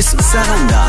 Luis Saranda.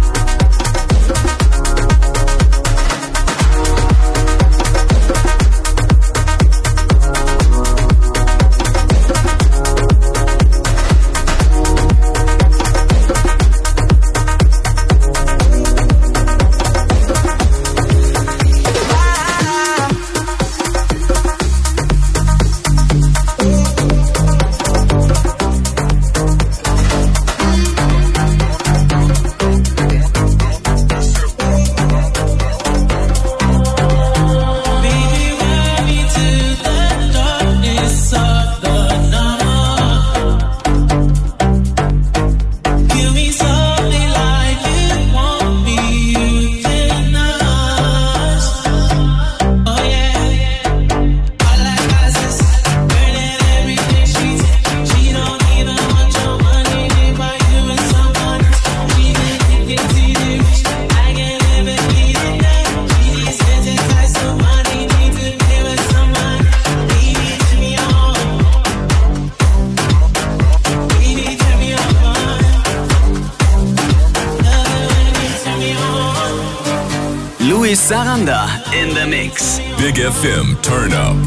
Luis Saranda in the mix. Big FM, turn up.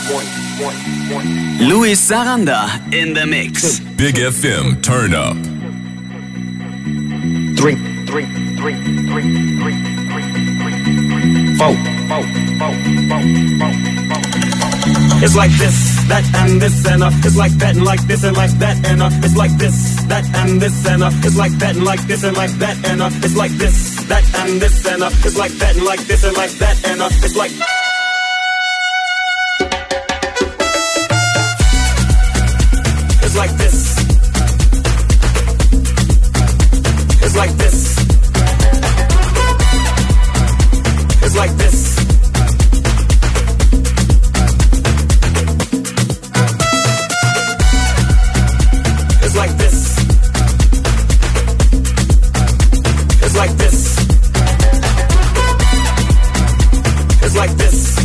Luis Saranda in the mix. Big FM, turn up. Three, 4. It's like this, that, and this, and it's like that, and like this, and like that, and it's like this, that, and this, and it's like that, and like this, and like that, and it's like this, that, and this, and it's like that, and like this, and like that, and it's like. It's like this. It's like this. It's like this. It's like this. It's like this. It's like this.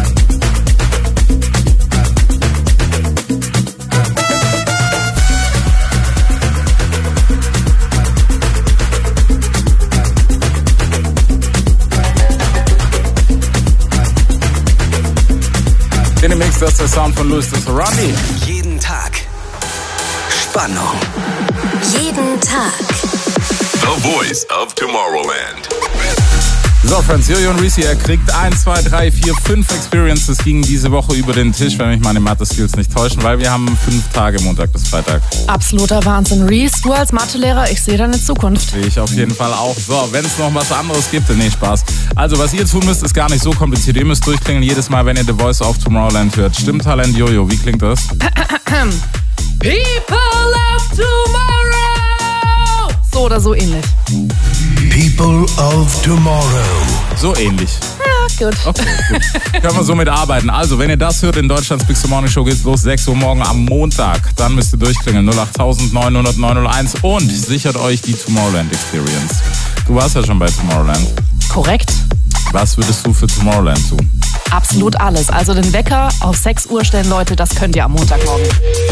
In dem Mix, das ist der Sound von Luis Sarandi. Jeden Tag Spannung. Jeden Tag. The voice of Tomorrowland. So, Friends, Jojo und Reese, er kriegt 1, 2, 3, 4, 5 Experiences gingen diese Woche über den Tisch, wenn mich meine Mathe-Skills nicht täuschen, weil wir haben 5 Tage, Montag bis Freitag. Absoluter Wahnsinn. Reese, du als Mathelehrer, ich sehe deine Zukunft. Sehe ich auf jeden Fall auch. So, wenn es noch was anderes gibt, nee, Spaß. Also, was ihr tun müsst, ist gar nicht so kompliziert. Ihr müsst durchklingeln jedes Mal, wenn ihr The Voice of Tomorrowland hört. Stimmtalent Jojo, wie klingt das? People of Tomorrow! So oder so ähnlich. People of Tomorrow. So ähnlich. Ja, gut. Okay, gut. Können wir so mitarbeiten. Also, wenn ihr das hört, in Deutschlands Big Morning Show geht's los, 6 Uhr morgen am Montag. Dann müsst ihr durchklingeln, 08900 900 901 und sichert euch die Tomorrowland Experience. Du warst ja schon bei Tomorrowland. Korrekt. Was würdest du für Tomorrowland tun? Absolut alles. Also den Wecker auf 6 Uhr stellen, Leute, das könnt ihr am Montagmorgen.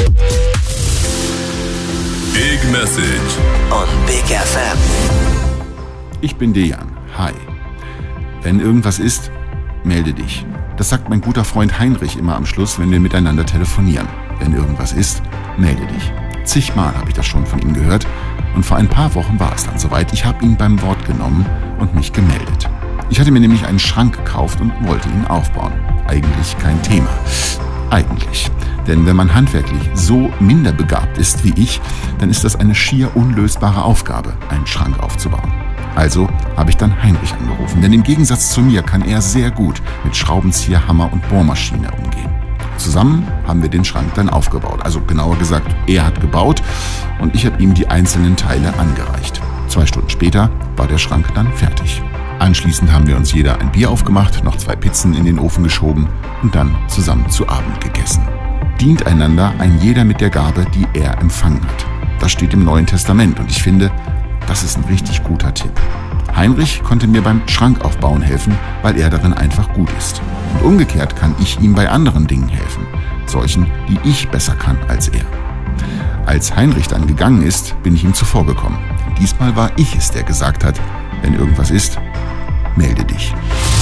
Big Message On Big FM. Ich bin Dejan. Hi. Wenn irgendwas ist, melde dich. Das sagt mein guter Freund Heinrich immer am Schluss, wenn wir miteinander telefonieren. Wenn irgendwas ist, melde dich. Zigmal habe ich das schon von ihm gehört und vor ein paar Wochen war es dann soweit. Ich habe ihn beim Wort genommen und mich gemeldet. Ich hatte mir nämlich einen Schrank gekauft und wollte ihn aufbauen. Eigentlich kein Thema. Eigentlich. Denn wenn man handwerklich so minderbegabt ist wie ich, dann ist das eine schier unlösbare Aufgabe, einen Schrank aufzubauen. Also habe ich dann Heinrich angerufen, denn im Gegensatz zu mir kann er sehr gut mit Schraubenzieher, Hammer und Bohrmaschine umgehen. Zusammen haben wir den Schrank dann aufgebaut. Also genauer gesagt, er hat gebaut und ich habe ihm die einzelnen Teile angereicht. 2 Stunden später war der Schrank dann fertig. Anschließend haben wir uns jeder ein Bier aufgemacht, noch 2 Pizzen in den Ofen geschoben und dann zusammen zu Abend gegessen. Dient einander ein jeder mit der Gabe, die er empfangen hat. Das steht im Neuen Testament und ich finde, das ist ein richtig guter Tipp. Heinrich konnte mir beim Schrankaufbauen helfen, weil er darin einfach gut ist. Und umgekehrt kann ich ihm bei anderen Dingen helfen, solchen, die ich besser kann als er. Als Heinrich dann gegangen ist, bin ich ihm zuvorgekommen. Diesmal war ich es, der gesagt hat, wenn irgendwas ist, melde dich.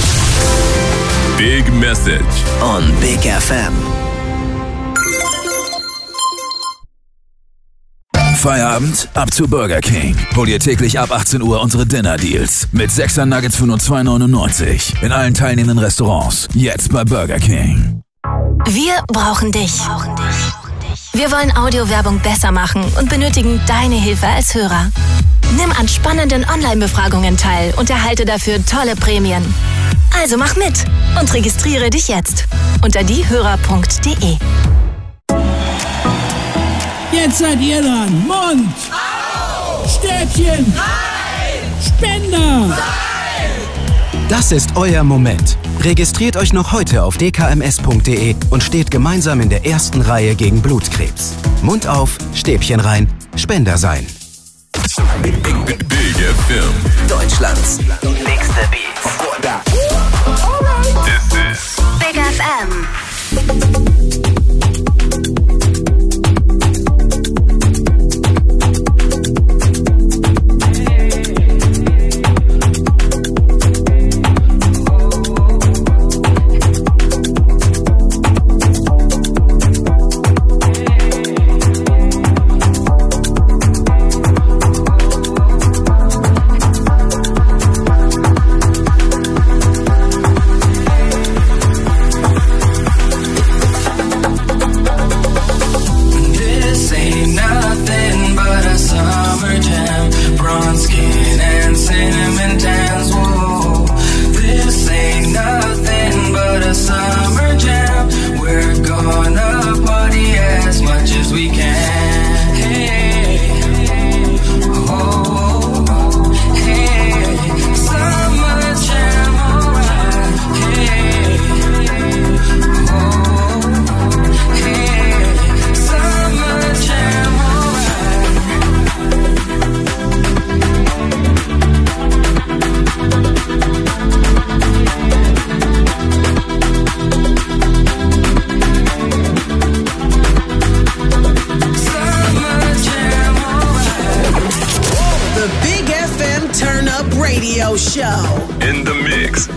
Big Message On Big FM. Feierabend, ab zu Burger King. Hol dir täglich ab 18 Uhr unsere Dinner-Deals. Mit 6er Nuggets für nur $2,99. In allen teilnehmenden Restaurants. Jetzt bei Burger King. Wir brauchen dich. Wir wollen Audiowerbung besser machen und benötigen deine Hilfe als Hörer. Nimm an spannenden Online-Befragungen teil und erhalte dafür tolle Prämien. Also mach mit und registriere dich jetzt unter diehörer.de. Jetzt seid ihr dran. Mund. Auf. Stäbchen. Nein. Spender. Nein. Das ist euer Moment. Registriert euch noch heute auf dkms.de und steht gemeinsam in der ersten Reihe gegen Blutkrebs. Mund auf, Stäbchen rein, Spender sein. Big FM. Deutschlands nächste Beats. This is Big FM.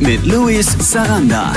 mit Luis Saranda.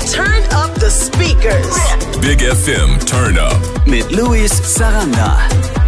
Big FM Turn Up mit Luis Saranda.